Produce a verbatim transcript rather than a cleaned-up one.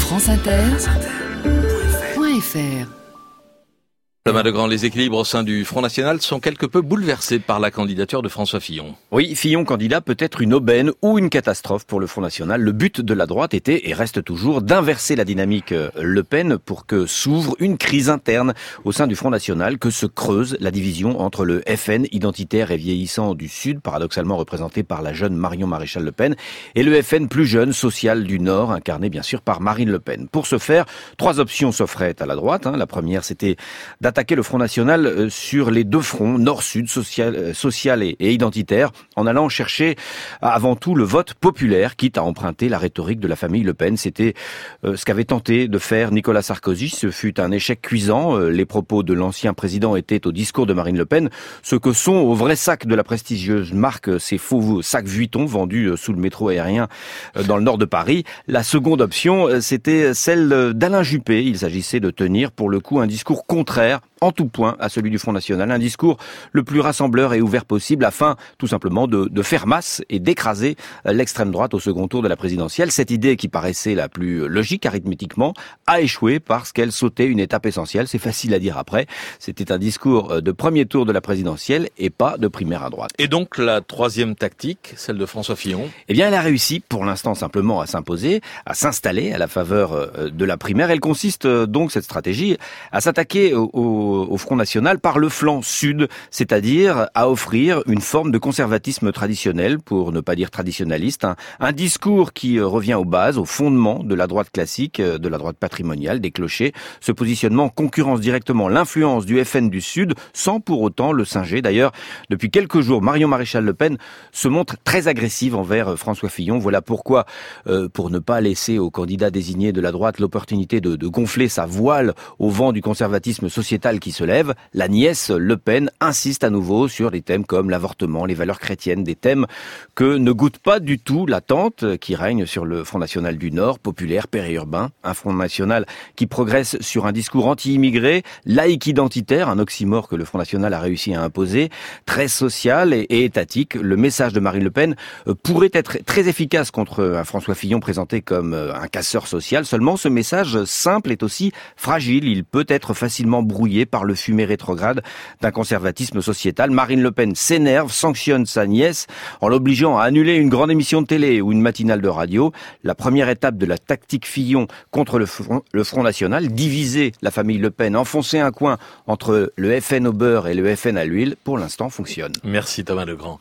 France Inter point F R. Thomas Legrand, les équilibres au sein du Front National sont quelque peu bouleversés par la candidature de François Fillon. Oui, Fillon candidat peut être une aubaine ou une catastrophe pour le Front National. Le but de la droite était et reste toujours d'inverser la dynamique Le Pen pour que s'ouvre une crise interne au sein du Front National, que se creuse la division entre le F N identitaire et vieillissant du Sud, paradoxalement représenté par la jeune Marion Maréchal Le Pen, et le F N plus jeune, social du Nord, incarné bien sûr par Marine Le Pen. Pour ce faire, trois options s'offraient à la droite. La première, c'était d'attaquer attaquer le Front National sur les deux fronts, nord-sud, social, social et, et identitaire, en allant chercher avant tout le vote populaire, quitte à emprunter la rhétorique de la famille Le Pen. C'était euh, ce qu'avait tenté de faire Nicolas Sarkozy. Ce fut un échec cuisant. Euh, les propos de l'ancien président étaient au discours de Marine Le Pen, ce que sont au vrai sac de la prestigieuse marque ces faux sacs Vuitton vendus sous le métro aérien dans le nord de Paris. La seconde option, c'était celle d'Alain Juppé. Il s'agissait de tenir pour le coup un discours contraire en tout point à celui du Front National, un discours le plus rassembleur et ouvert possible afin tout simplement de, de faire masse et d'écraser l'extrême droite au second tour de la présidentielle. Cette idée qui paraissait la plus logique arithmétiquement a échoué parce qu'elle sautait une étape essentielle. C'est facile à dire après. C'était un discours de premier tour de la présidentielle et pas de primaire à droite. Et donc la troisième tactique, celle de François Fillon? Eh bien, elle a réussi pour l'instant simplement à s'imposer, à s'installer à la faveur de la primaire. Elle consiste donc, cette stratégie, à s'attaquer au, au au Front National par le flanc sud, c'est-à-dire à offrir une forme de conservatisme traditionnel, pour ne pas dire traditionnaliste, un, un discours qui revient aux bases, aux fondements de la droite classique, de la droite patrimoniale, des clochers. Ce positionnement concurrence directement l'influence du F N du Sud, sans pour autant le singer. D'ailleurs, depuis quelques jours, Marion Maréchal Le Pen se montre très agressive envers François Fillon. Voilà pourquoi, euh, pour ne pas laisser au candidat désigné de la droite l'opportunité de, de gonfler sa voile au vent du conservatisme sociétal qui se lève, la nièce Le Pen insiste à nouveau sur des thèmes comme l'avortement, les valeurs chrétiennes, des thèmes que ne goûte pas du tout l'attente qui règne sur le Front National du Nord, populaire, périurbain, un Front National qui progresse sur un discours anti-immigré, laïque identitaire, un oxymore que le Front National a réussi à imposer, très social et, et étatique. Le message de Marine Le Pen pourrait être très efficace contre un François Fillon présenté comme un casseur social. Seulement, ce message simple est aussi fragile. Il peut être facilement brouillé par le fumée rétrograde d'un conservatisme sociétal. Marine Le Pen s'énerve, sanctionne sa nièce en l'obligeant à annuler une grande émission de télé ou une matinale de radio. La première étape de la tactique Fillon contre le Front, le Front National, diviser la famille Le Pen, enfoncer un coin entre le F N au beurre et le F N à l'huile, pour l'instant fonctionne. Merci Thomas Legrand.